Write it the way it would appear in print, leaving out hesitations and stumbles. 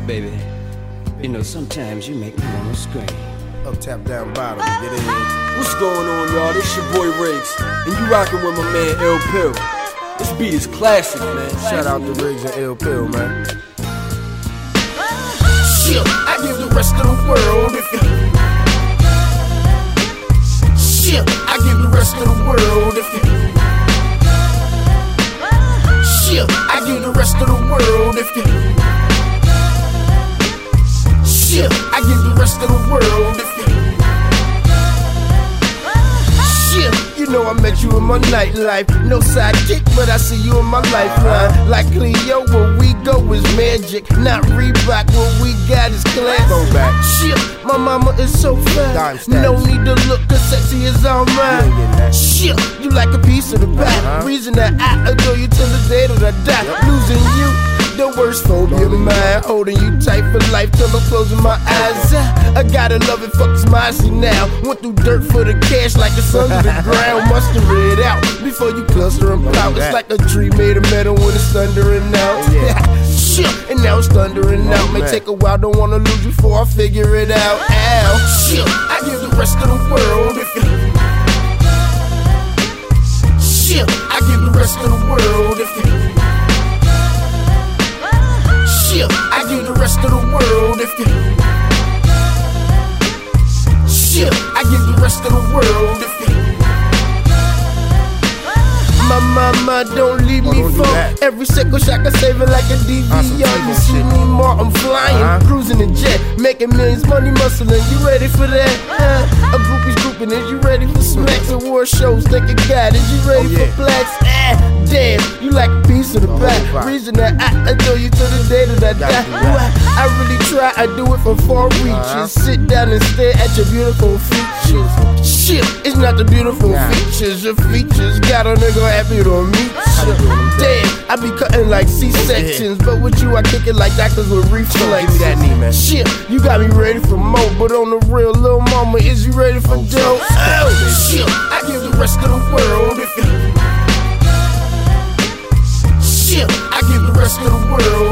Baby, you know, sometimes you make me wanna scream. Up, tap, down, bottom, get in. What's going on, y'all? This your boy Riggs, and you rockin' with my man Ill Pill. This beat is classic, man. Shout out to Riggs and Ill Pill, man. Shit, I give the rest of the world if you. Shit, I give the rest of the world if you. Shit, I give the rest of the world if you. Shit, I give the rest of the world if you. Shit, you know I met you in my nightlife. No sidekick, but I see you in my lifeline. Like Cleo, where we go is magic. Not Reebok, what we got is class. Go back. Shit, my mama is so fat. No need to look, cause sexy is all mine. Shit, you like a piece of the pie. Reason that I adore you till the day that I die. Losing you, the worst phobia of mine. Holding you tight for life till I'm closing my eyes. I gotta love it, fuck it's mine now. Went through dirt for the cash like it's under the ground. Muster it out before you cluster and pout. It's like a tree made of metal when it's thundering out. Shit, and now it's thundering out. May take a while, don't wanna lose you before I figure it out. Ow. Shit, I give the rest of the world if you. Shit, I give the rest of the world if you. Shit, I give the rest of the world if you. Shit, I give the rest of the world if you. My mama don't leave me for every single shot I save it like a DVR. You see me more, I'm flying, cruising the jet, making millions, money muscling. You ready for that? A groupie's grouping, is you ready for smacks and war shows? Thinking God, is you ready for blacks? Damn, you like a piece of the pie. Reason that I adore you till the day that I die. I really try, I do it for far reaches. Sit down and stare at your beautiful features. Shit, it's not the beautiful features. Your features got a nigga happy to meet you. Damn, I be cutting like C-sections, but with you I kick it like doctors with reflex. Give me that knee, man. Shit, you got me ready for more, but on the real, little mama, is you ready for dough? Shit, I give the rest of the world if you. Shit, I give the rest of the world